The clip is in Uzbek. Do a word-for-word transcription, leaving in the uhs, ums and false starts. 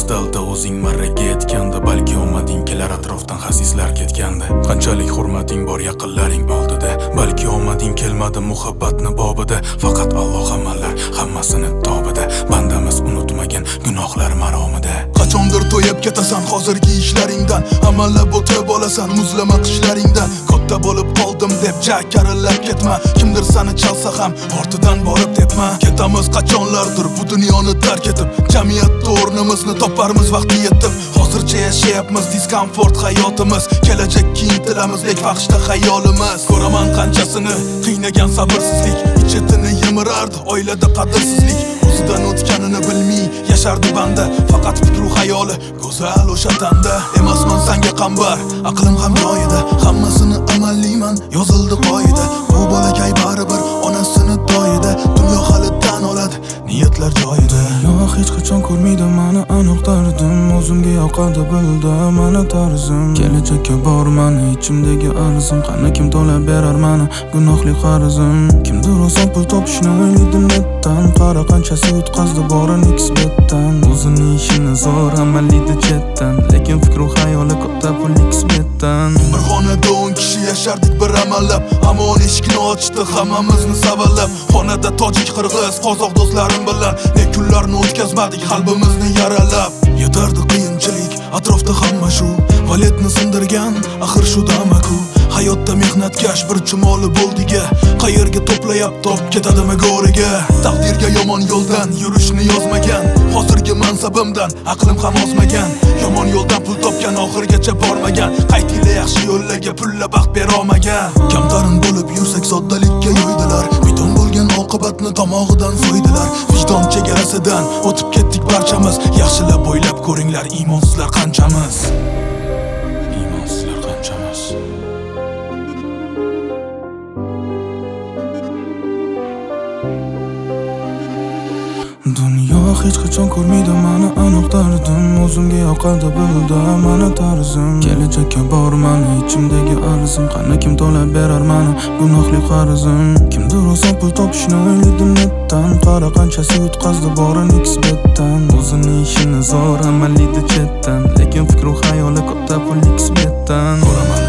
dalda o'zing marraga yetganda, balki omading kelar atrofdan xasislar ketganda. Qanchalik hurmating bor yaqinlaring oldida, balki omading kelmadi muhabbatni bobida. Faqat Alloh amallar hammasini tobida, bandamiz unutmagan gunohlar maromida. Qachondir to'yib ketasan hozirgi ishlaringdan, amallab o'tib olasan muzlama qishlaringdan. Katta bo'lib qoldim deb jakarillab ketma, kimdir seni chalsa ham ortidan borib tepma. Ketamiz qachonlardir bu dunyoni tark etib, jamiyatda o'rnimizni toparmiz vaqti yetib. Hozircha yashayapmiz diskomfort hayotimiz, kelajakka intilamiz lek fahshda xayolimiz. Ko'raman qanchasini qiynagan sabrsizlik, ichetini yimirardi oilada qadrsizlik. O'zidan o'tganini bilmay yashardi banda, faqat fikru xayoli go'zal o'sha tanda. Emasman senga qambar, aqlim ham joyida, hammasini amallayman yozildi qoida. Bu bolakay baribir onasini to'yida, dunyo hali tan oladi niyatlar joyida. Yo'q, hech qachon ko'rmaydi meni aniq dardim, o'zimga yoqadi bildi meni tarzim. Kelajakka bor meni ichimdagi arzim, qani kim to'lab berar meni gunohli qarzim. Kimdir oson pul topishni o'ylaydi netdan, qara qanchasi yutqazdi borini kisbetdan. O'zining ishini zo'r amallaydi chetdan, lekin fikru xayoli katta pul kisbetdan. Bir xonada o'n kishi yashardik bir amallab, ammo eshikni ochdi hammamizni savallab. Xonada tojik, qirg'iz, qozoq do'stlarim bilan ne kunlarni o'tkazmadik qalbimizni yaralab. Yetardi qiyinchilik, atrofda hamma shu, valetni sindirgan axir shu damaku. Hayotda mehnatkash bir chumoli bo'ldiga, qayerga to'playapti top ketadimi go'riga. Taqdirga yomon yo'ldan yurishni yozmagan, hozirgi mansabimdan aqlim ham ozmagan. Yomon yo'ldan pul topgan oxirgacha bormagan, qaytila yaxshi yo'llarga pulla baxt bera olmagan. Kamtarin bo'lib yursak soddalikka yo'ydilar, bidon bo'lgan oqibatni tomog'idan so'ydilar. Vijdon chegarasidan o'tib ketdik barchamiz, yaxshilab o'ylab ko'ringlar iymonsizlar qanchamiz. Iymonsizlar qanchamiz. Dunyo hech qachon ko'rmaydi meni aniq dardim, o'zimga yoqadi bildi meni tarzim. Kelajakka bor meni ichimdagi arzim, qani kim to'lab berar meni gunohli qarzim. Kimdir oson pul topishni o'ylaydi netdan, qara qanchasi yutqazdi borini kisbetdan. O'zining ishini zo'r amallaydi chetdan, lekin fikru xayoli katta pul kisbetdan. Ko'raman